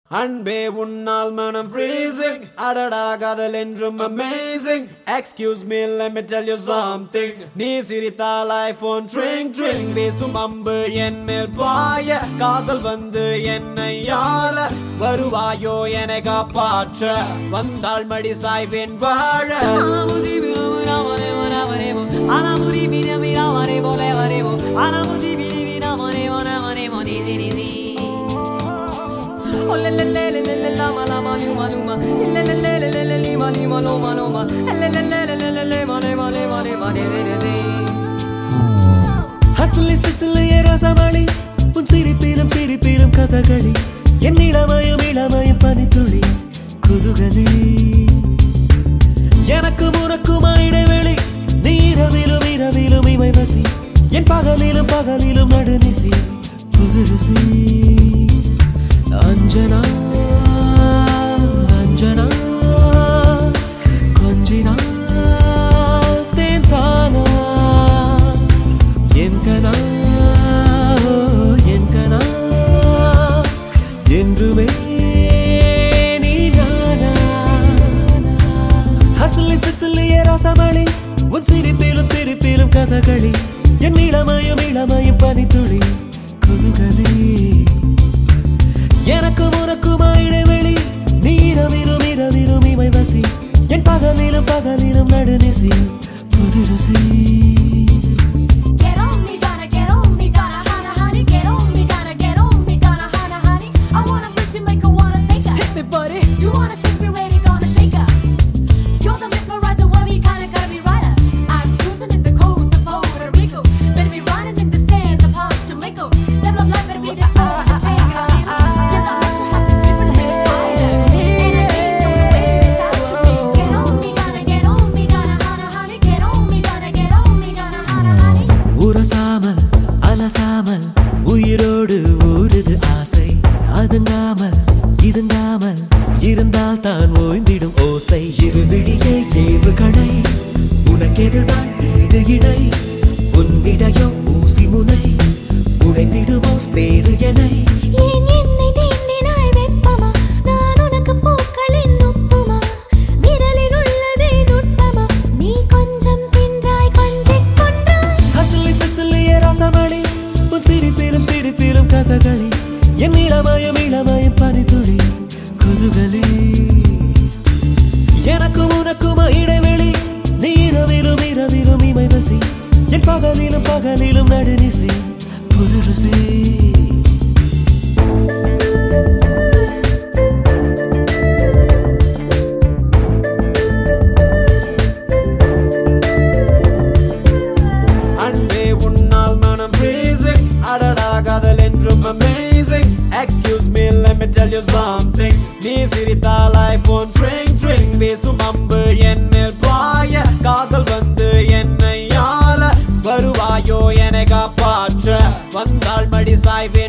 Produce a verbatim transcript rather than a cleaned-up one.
அன்பே உன்னால் மனம் freezing அடடா காதல் என்றும் amazing. Excuse me, let me tell you something. நீ சிரித்தால் ஐபோன் ட்ரிங் ட்ரிங் வீசும் அம்பு என் மேல் பாய காதல் வந்து என்னை ஆள வருவாயோ என்னை காப்பாற்ற வந்தாள் மடி சாய்வேன் வாழ Oh le le le le le la ma la ma luma luma le le le le le le lima lima loma loma le le le le le le le ma le ma le ma le ma de de de ஹஸ்லி ஃபிஸ்லி ரசமணி உன் சிரிப்பிலும் சிரிப்பிலும் கதகளி என் இளமயம் இளமயம் பனித்துளி குதுகலி எனக்கு முறக்குமா இடைவெளி நீ இரவிலும் இரவிலும் இமை வசி என் பகலிலும் பகலிலும் நடுநிசி புதுருசி अंजना अंजना கொஞ்சினா தேன்தானா என்கனா என்கனா என்றுமே நீ நானா ஹஸ்லி ஃபிஸ்லி ரசமணி உன் சிரிப்பிலும் சிரிப்பிலும் கதகளி என் இளமயம் இளமயம் பனித்துளி குதுகலி எனக்கு முறக்குமா இடைவெளி நீ இரவிலும் இரவிலும் இமை வசி என் பகலிலும் பகலிலும் நடுநிசி புதுருசி உரசாமல் அலசாமல் உயிரோடு ஊறுது ஆசை அதுங்காமல் இதுங்காமல் இருந்தால் தான் ஓய்ந்திடும் ஓசை இருவிடியே ஏவுகணை உனக்கெதுதான் ஈடு இடை உன்னிடையோ ஊசி முனை உடைந்திடுமோ சேது எனை சிரிப்பிலும் சிரிப்பிலும் கதகளி என் இளமயம் இளமயம் பனித்துளி குதுகலி எனக்கும் உனக்குமா இடைவெளி நீ இரவிலும் இரவிலும் இமை வசி என் பகலிலும் பகலிலும் நடுநிசி புதுருசி amazing. Excuse me, let me tell you something. நீ சிரித்தால் ஐபோன் ட்ரிங் ட்ரிங் வீசும் அம்பு என் மேல் பாய காதல் வந்து என்னை ஆள வருவாயோ என்னை காப்பாற்ற வந்தாள் மடி சாய்வே